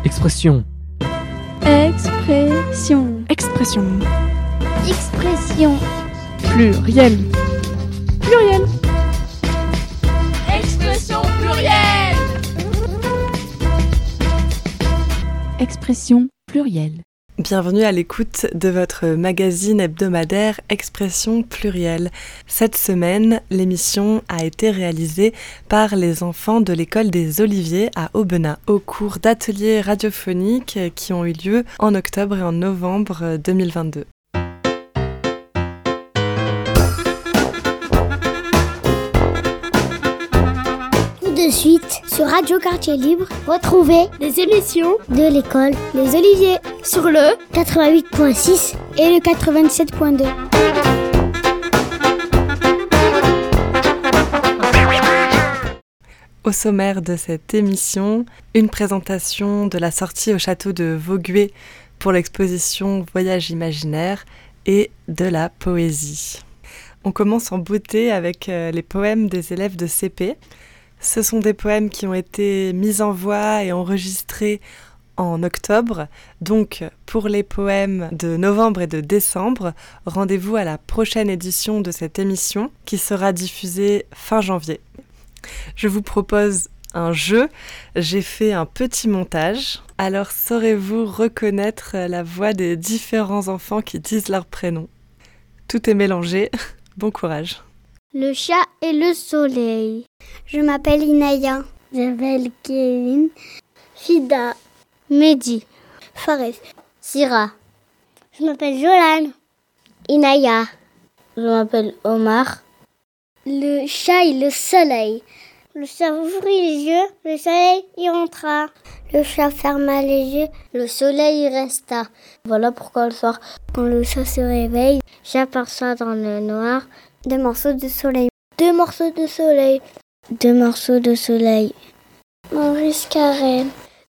Expression. Expression. Expression. Expression. Pluriel. Pluriel. Expression plurielle. Expression plurielle. Bienvenue à l'écoute de votre magazine hebdomadaire Expression plurielle. Cette semaine, l'émission a été réalisée par les enfants de l'école des Oliviers à Aubenas, au cours d'ateliers radiophoniques qui ont eu lieu en octobre et en novembre 2022. De suite, sur Radio Quartier Libre, retrouvez les émissions de l'école Les Oliviers sur le 88.6 et le 87.2. Au sommaire de cette émission, une présentation de la sortie au château de Vaugué pour l'exposition Voyage imaginaire et de la poésie. On commence en beauté avec les poèmes des élèves de CP. Ce sont des poèmes qui ont été mis en voix et enregistrés en octobre. Donc, pour les poèmes de novembre et de décembre, rendez-vous à la prochaine édition de cette émission qui sera diffusée fin janvier. Je vous propose un jeu. J'ai fait un petit montage. Alors, saurez-vous reconnaître la voix des différents enfants qui disent leur prénom ? Tout est mélangé. Bon courage. Le chat et le soleil. Je m'appelle Inaya. Je m'appelle Kevin. Fida. Mehdi. Fares. Sira. Je m'appelle Jolan. Inaya. Je m'appelle Omar. Le chat et le soleil. Le chat ouvrit les yeux, le soleil y entra. Le chat ferma les yeux, le soleil y resta. Voilà pourquoi le soir, quand le chat se réveille, j'aperçois dans le noir 2 morceaux de soleil. 2 morceaux de soleil. 2 morceaux de soleil. Maurice Carrel.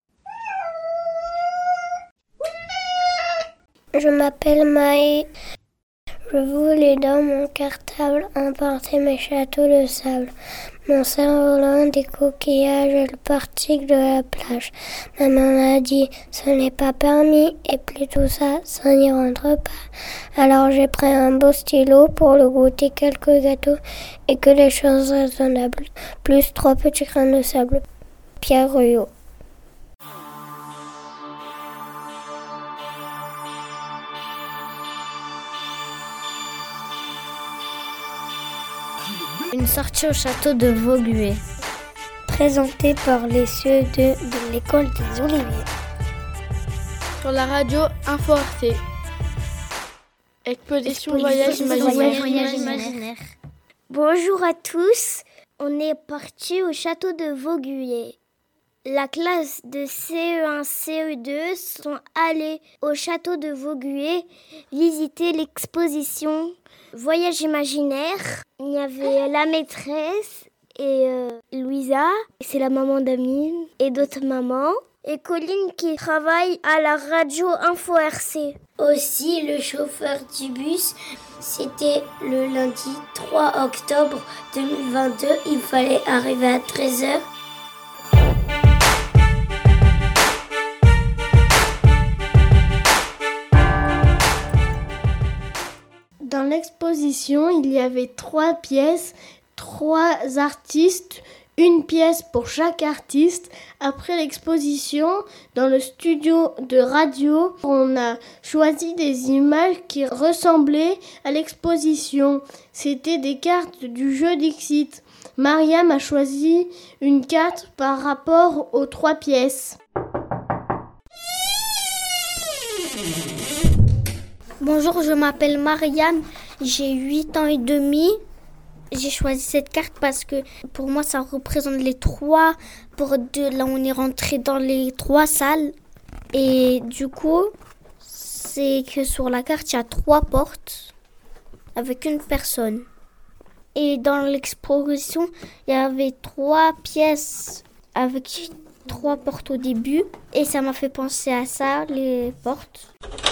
Je m'appelle Maë. Je voulais dans mon cartable emporter mes châteaux de sable, mon cerf-volant des coquillages et le portique de la plage. Maman m'a dit, ce n'est pas permis et plutôt ça n'y rentre pas. Alors j'ai pris un beau stylo pour le goûter quelques gâteaux et que les choses raisonnables, plus 3 petits grains de sable. Pierre Ruyot. Une sortie au château de Vaugué, présentée par les cieux de l'école des Oliviers. Sur la radio Info Arte. Exposition Voyage imaginaire. Bonjour à tous, on est parti au château de Vaugué. La classe de CE1, CE2 sont allés au château de Vaugué visiter l'exposition Voyage imaginaire. Il y avait la maîtresse et Louisa, c'est la maman d'Amine, et d'autres mamans. Et Colline qui travaille à la radio Info RC. Aussi, le chauffeur du bus, c'était le lundi 3 octobre 2022. Il fallait arriver à 13h. Dans l'exposition, il y avait 3 pièces, 3 artistes, une pièce pour chaque artiste. Après l'exposition, dans le studio de radio, on a choisi des images qui ressemblaient à l'exposition. C'était des cartes du jeu Dixit. Mariam a choisi une carte par rapport aux 3 pièces. Bonjour, je m'appelle Marianne, j'ai 8 ans et demi. J'ai choisi cette carte parce que pour moi ça représente les 3 là on est rentré dans les 3 salles. Et du coup, c'est que sur la carte il y a 3 portes avec une personne. Et dans l'exposition, il y avait 3 pièces avec 3 portes au début. Et ça m'a fait penser à ça, les portes.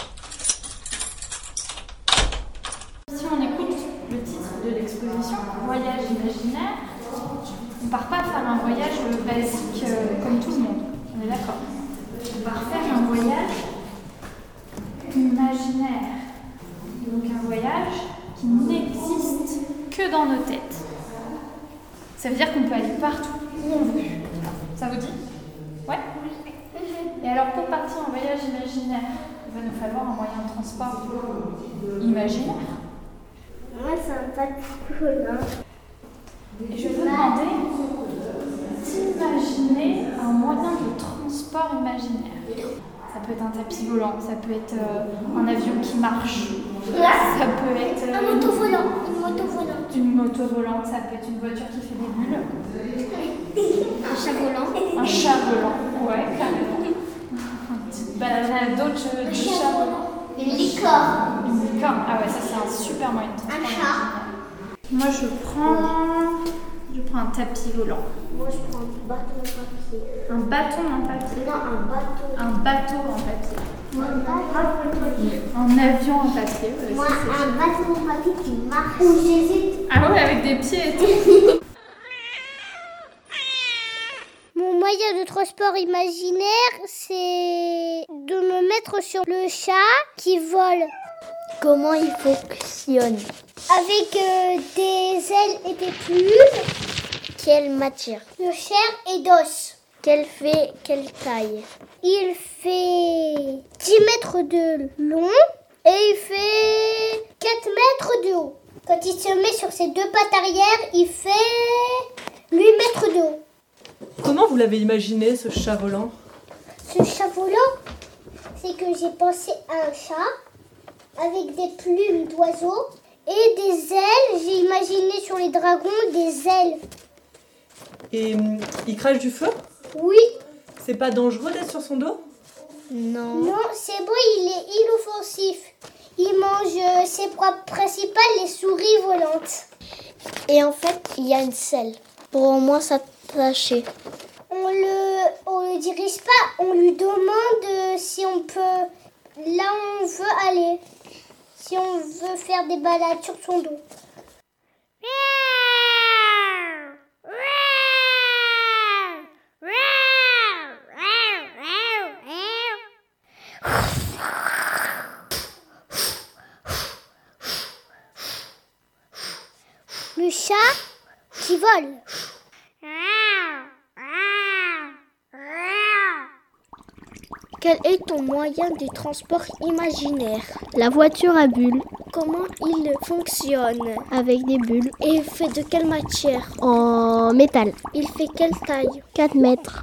Si on écoute le titre de l'exposition Voyage imaginaire, on part pas faire un voyage basique comme tout le monde. On est d'accord ? devoir faire un voyage imaginaire. Donc un voyage qui n'existe que dans nos têtes. Ça veut dire qu'on peut aller partout où on veut. Ça vous dit? Ouais? Et alors pour partir en voyage imaginaire, il va nous falloir un moyen de transport imaginaire. Moi, c'est un bateau volant. Et je vais vous demander d'imaginer un moyen de transport imaginaire. Ça peut être un tapis volant, ça peut être un avion qui marche, ça peut être Un moto volant, une moto volante. une moto volante, ça peut être une voiture qui fait des bulles, Un chat volant. un chat volant, ouais, carrément. On a d'autres chats volants. Une licorne. Une licorne, ah ouais, ça c'est un super moyen de transport. Un chat. Moi je prends un tapis volant. Moi, je prends un bâton en papier. Un bâton en papier. Non, un bateau. Un bateau en papier. Moi, un bateau en papier. Un avion en papier. Moi, un bateau en papier qui marche. Ou j'hésite. Ah ouais, avec des pieds et tout. Mon moyen de transport imaginaire, c'est de me mettre sur le chat qui vole. Comment il fonctionne? Avec des ailes et des plumes. Quelle matière? De chair et d'os. Quelle taille? Il fait 10 mètres de long et il fait 4 mètres de haut. Quand il se met sur ses deux pattes arrière, il fait 8 mètres de haut. Comment vous l'avez imaginé, ce chat volant? Ce chat volant, c'est que j'ai pensé à un chat avec des plumes d'oiseau et des ailes. J'ai imaginé sur les dragons des ailes. Et il crache du feu? Oui. C'est pas dangereux d'être sur son dos? Non, c'est beau, il est inoffensif. Il mange ses proies principales, les souris volantes. Et en fait, il y a une selle pour au moins s'attacher. On le dirige pas, on lui demande si on peut là où on veut aller. Si on veut faire des balades sur son dos. Le chat qui vole. Quel est ton moyen de transport imaginaire? La voiture à bulles. Comment il fonctionne? Avec des bulles. Et fait de quelle matière? En métal. Il fait quelle taille? 4 mètres.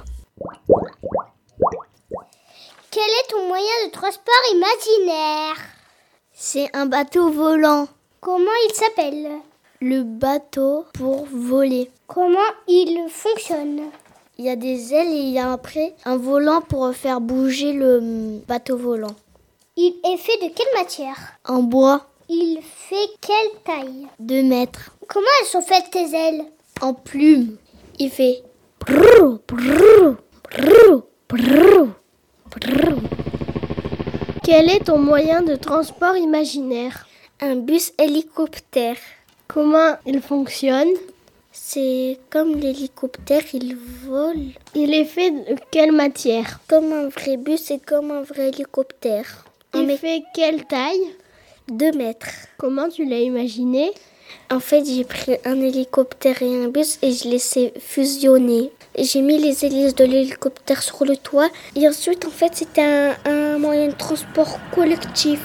Quel est ton moyen de transport imaginaire? C'est un bateau volant. Comment il s'appelle? Le bateau pour voler. Comment il fonctionne? Il y a des ailes et il y a après un volant pour faire bouger le bateau volant. Il est fait de quelle matière? En bois. Il fait quelle taille? 2 mètres. Comment elles sont faites tes ailes? En plume. Il fait brrr, brrr, brrr, brrr, brrr. Quel est ton moyen de transport imaginaire? Un bus hélicoptère. Comment il fonctionne? C'est comme l'hélicoptère, il vole. Il est fait de quelle matière? Comme un vrai bus et comme un vrai hélicoptère. Il fait quelle taille? 2 mètres. Comment tu l'as imaginé? En fait, j'ai pris un hélicoptère et un bus et je les ai fusionnés. J'ai mis les hélices de l'hélicoptère sur le toit. Et ensuite, en fait, c'était un moyen de transport collectif.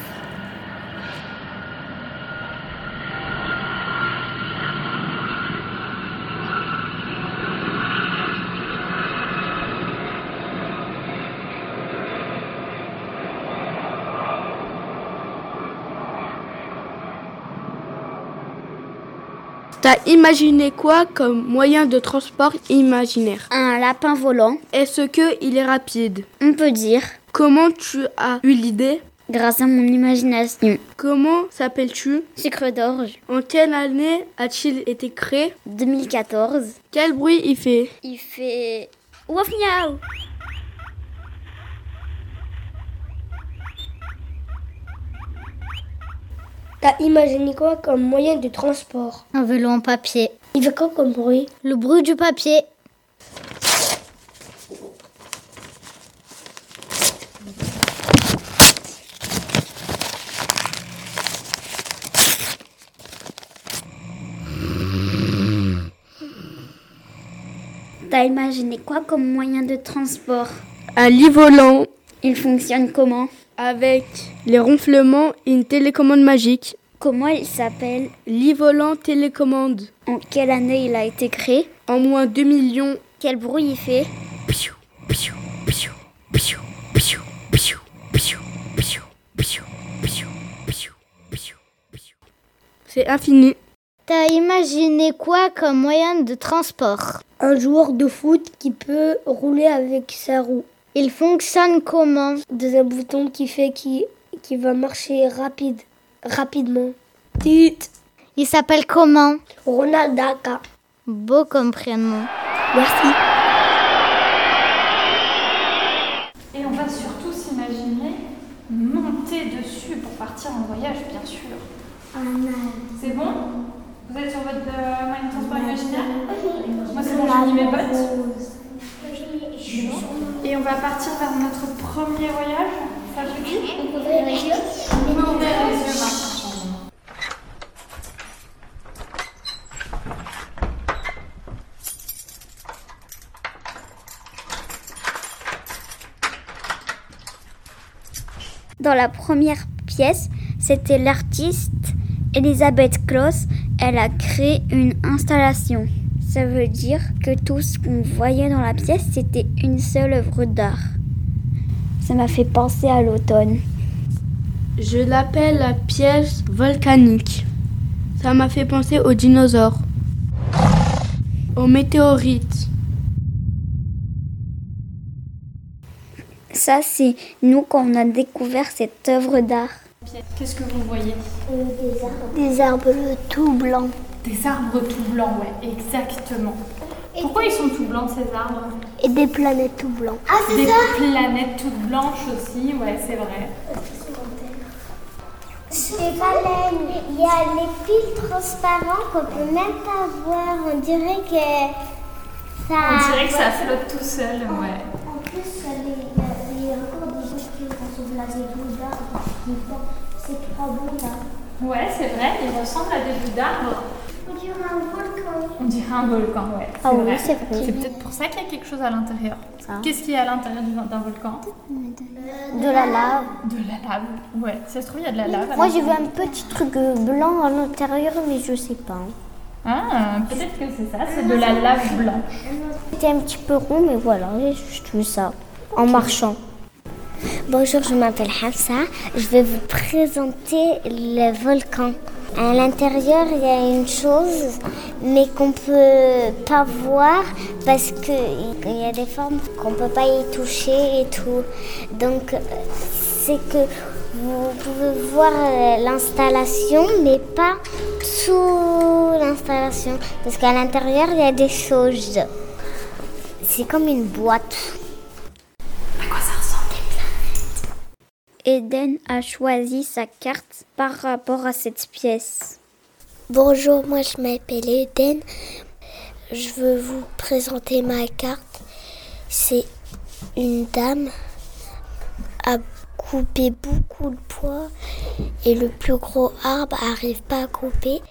T'as imaginé quoi comme moyen de transport imaginaire? Un lapin volant. Est-ce qu'il est rapide? On peut dire. Comment tu as eu l'idée? Grâce à mon imagination. Comment s'appelles-tu? Sucre d'orge. En quelle année a-t-il été créé? 2014. Quel bruit il fait? Il fait... Wouf miaou. T'as imaginé quoi comme moyen de transport? Un vélo en papier. Il fait quoi comme bruit? Le bruit du papier. T'as imaginé quoi comme moyen de transport? Un lit volant Il fonctionne comment? avec les ronflements et une télécommande magique. Comment il s'appelle? Lit volant télécommande. En quelle année il a été créé? En moins 2 millions. Quel bruit il fait? C'est infini. T'as imaginé quoi comme moyen de transport? Un joueur de foot qui peut rouler avec sa roue. Il fonctionne comment? Un bouton qui fait qui va marcher rapidement. Il s'appelle comment? Ronald Daka. Beau comme prénom. Merci. Et on va surtout s'imaginer monter dessus pour partir en voyage, bien sûr. C'est bon? Vous êtes sur votre moyen de transport imaginaire? Moi, c'est bon, j'ai mis mes bottes. Et on va partir vers notre premier voyage. Ça vous dit? On peut ouvrir les yeux maintenant. Dans la première pièce, c'était l'artiste Elisabeth Kloss. Elle a créé une installation. Ça veut dire que tout ce qu'on voyait dans la pièce, c'était une seule œuvre d'art. Ça m'a fait penser à l'automne. Je l'appelle la pièce volcanique. Ça m'a fait penser aux dinosaures, aux météorites. Ça, c'est nous quand on a découvert cette œuvre d'art. Qu'est-ce que vous voyez? Des arbres tout blancs. Des arbres tout blancs, ouais, exactement. Pourquoi ils sont tout blancs, ces arbres? Et des planètes tout blancs. Des planètes toutes blanches aussi, ouais, c'est vrai. C'est baleines. Il y a les fils transparents qu'on peut même pas voir. On dirait que ça flotte tout seul, ouais. En plus, il y a encore des gens qui ressemblent à des bouts d'arbres. C'est trop beau là. Ouais, c'est vrai, ils ressemblent à des bouts d'arbres. On dirait un volcan. On dirait un volcan, ouais. Ah oui, c'est vrai. C'est peut-être pour ça qu'il y a quelque chose à l'intérieur. Ça. Qu'est-ce qu'il y a à l'intérieur d'un volcan? De la lave. De la lave, ouais. Ça se trouve, il y a de la lave. Moi, j'ai vu un petit truc blanc à l'intérieur, mais je sais pas. Ah, peut-être que c'est ça, c'est de la lave blanche. C'était un petit peu rond, mais voilà, j'ai juste vu ça en marchant. Bonjour, je m'appelle Hafsa. Je vais vous présenter le volcan. À l'intérieur, il y a une chose, mais qu'on peut pas voir parce qu'il y a des formes qu'on peut pas y toucher et tout. Donc, c'est que vous pouvez voir l'installation, mais pas sous l'installation. Parce qu'à l'intérieur, il y a des choses. C'est comme une boîte. À quoi ça ressemble des planètes? Eden a choisi sa carte par rapport à cette pièce. Bonjour, moi je m'appelle Eden. Je veux vous présenter ma carte. C'est une dame a coupé beaucoup de bois et le plus gros arbre n'arrive pas à couper.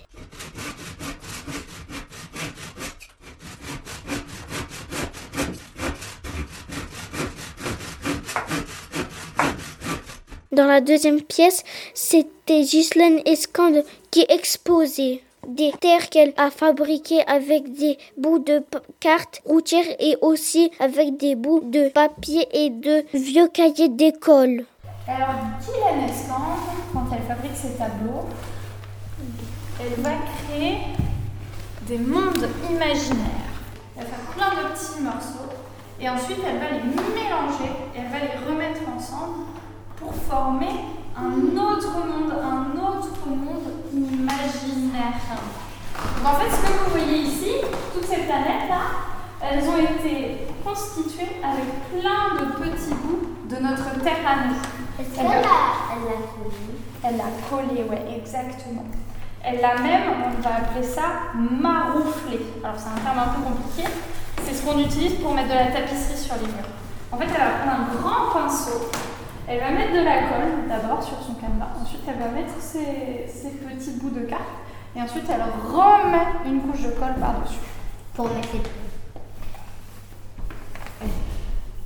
Dans la deuxième pièce, c'était Ghislaine Escande qui exposait des terres qu'elle a fabriquées avec des bouts de cartes routières et aussi avec des bouts de papier et de vieux cahiers d'école. Alors, Ghislaine Escande, quand elle fabrique ses tableaux, elle va créer des mondes imaginaires. Elle va faire plein de petits morceaux et ensuite elle va les mélanger, elle va les remettre ensemble pour former un autre monde imaginaire. Donc en fait, ce que vous voyez ici, toutes ces planètes-là, elles ont été constituées avec plein de petits bouts de notre Terre à nous. Est-ce qu'elle l'a collé? Elle l'a collé, ouais, exactement. Elle l'a même, on va appeler ça marouflé. Alors c'est un terme un peu compliqué. C'est ce qu'on utilise pour mettre de la tapisserie sur les murs. En fait, elle va prendre un grand pinceau. Elle va mettre de la colle d'abord sur son canevas, ensuite elle va mettre ses petits bouts de carte et ensuite elle remet une couche de colle par-dessus. Pour mettre les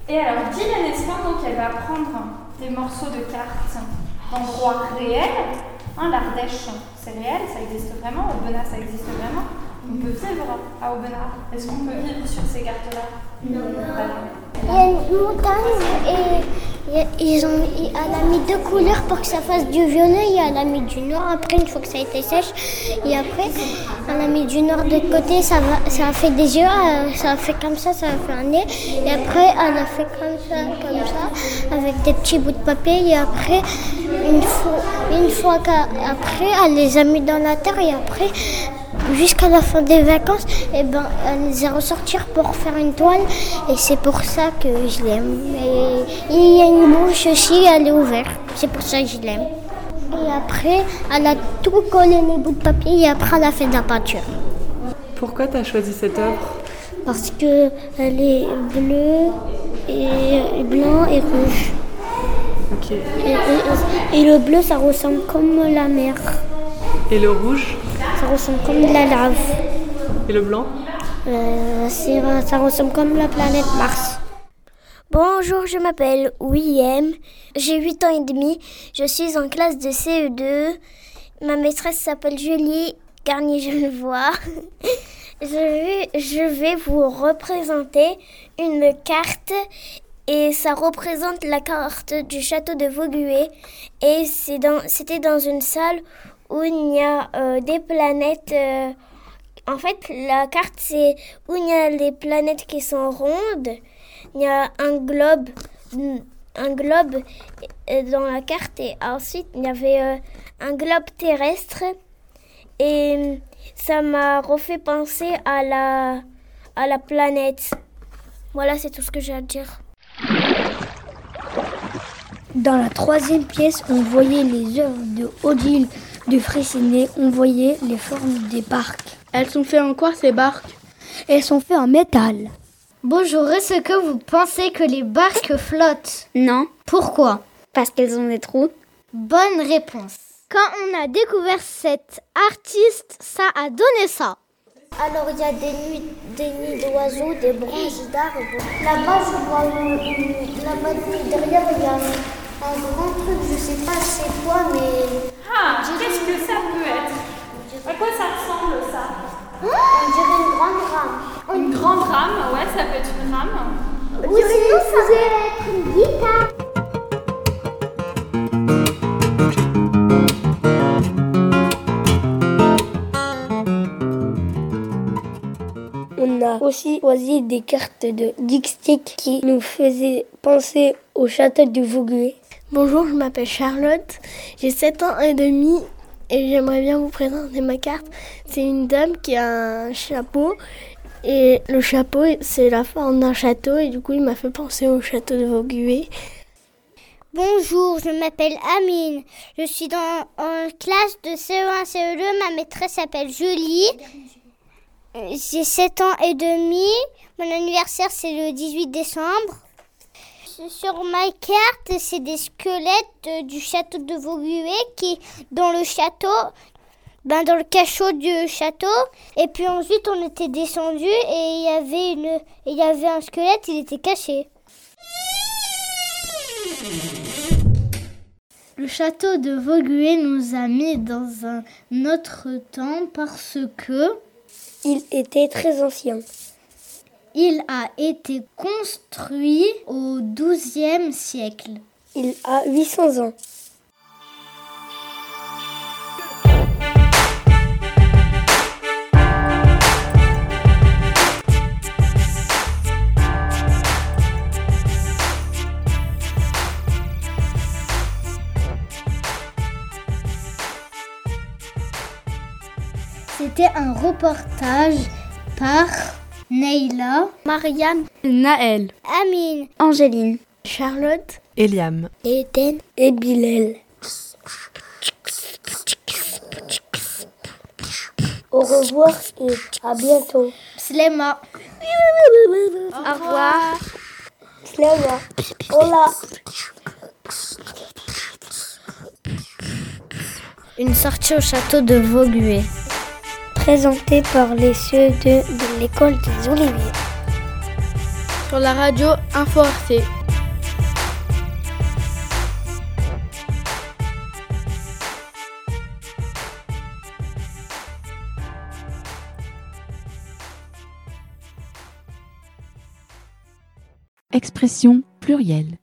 Et alors, Guylaine Escan, donc, elle va prendre des morceaux de cartes d'endroits réels. L'Ardèche, c'est réel, ça existe vraiment. Aubenas, ça existe vraiment. On peut vivre à Aubenas. Est-ce qu'on peut vivre sur ces cartes-là? Non. Il y a une montagne et elle a mis 2 couleurs pour que ça fasse du violet et elle a mis du noir après une fois que ça a été sèche. Et après, elle a mis du noir de côté, ça a fait des yeux, ça a fait comme ça a fait un nez. Et après, elle a fait comme ça, avec des petits bouts de papier. Et après, une fois qu'après, elle les a mis dans la terre et après, jusqu'à la fin des vacances, elle les a ressortir pour faire une toile et c'est pour ça que je l'aime. Et il y a une bouche aussi, elle est ouverte, c'est pour ça que je l'aime. Et après, elle a tout collé les bouts de papier et après elle a fait de la peinture. Pourquoi tu as choisi cette œuvre? Parce qu'elle est bleue et blanc et rouge. Ok. Et le bleu, ça ressemble comme la mer. Et le rouge? Ça ressemble comme de la lave. Et le blanc? Ça ressemble comme la planète Mars. Bonjour, je m'appelle William, j'ai 8 ans et demi, je suis en classe de CE2. Ma maîtresse s'appelle Julie Garnier-Genevois. Je vais vous représenter une carte et ça représente la carte du château de Vaugué. Et c'était dans une salle où il y a des planètes. En fait, la carte, c'est où il y a les planètes qui sont rondes. Il y a un globe dans la carte et ensuite il y avait un globe terrestre et ça m'a refait penser à la planète. Voilà, c'est tout ce que j'ai à dire. Dans la 3e pièce, on voyait les œuvres de Odile de Freycinet, on voyait les formes des barques. Elles sont faites en quoi ces barques? Elles sont faites en métal. Bonjour, est-ce que vous pensez que les barques flottent? Non. Pourquoi? Parce qu'elles ont des trous. Bonne réponse. Quand on a découvert cet artiste, ça a donné ça. Alors il y a des nids d'oiseaux, des branches d'arbres. Là-bas, je vois là-bas derrière, il y a un grand truc, je sais pas c'est quoi, mais... Qu'est-ce que ça peut être? À quoi ça ressemble ça? On dirait une grande rame. Une grande rame, ouais, ça peut être une rame. Ou sinon, ça peut être une guitare. On a aussi choisi des cartes de diptyque qui nous faisaient penser au château de Vaugué. Bonjour, je m'appelle Charlotte, j'ai 7 ans et demi et j'aimerais bien vous présenter ma carte. C'est une dame qui a un chapeau et le chapeau c'est la forme d'un château et du coup il m'a fait penser au château de Vaugué. Bonjour, je m'appelle Amine, je suis en classe de CE1, CE2, ma maîtresse s'appelle Julie. J'ai 7 ans et demi, mon anniversaire c'est le 18 décembre. Sur ma carte, c'est des squelettes du château de Vaugué qui dans le château, dans le cachot du château. Et puis ensuite, on était descendu et il y avait un squelette, il était caché. Le château de Vaugué nous a mis dans un autre temps parce que il était très ancien. Il a été construit au XIIe siècle. Il a 800 ans. C'était un reportage par Neila, Mariam, Naël, Amine, Angéline, Charlotte, Eliam, Eden et Bilal. Au revoir et à bientôt. Slema. au revoir. Slema. Hola. Une sortie au château de Vaugué. Présenté par les CE2 de l'école des Oliviers. sur la radio Info RC. Expression plurielle.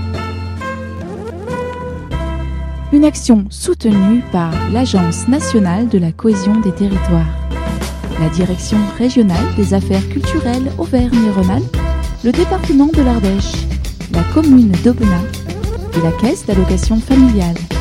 Une action soutenue par l'Agence nationale de la cohésion des territoires, la Direction régionale des affaires culturelles Auvergne-Rhône-Alpes, le département de l'Ardèche, la commune d'Aubenas et la Caisse d'allocation familiale.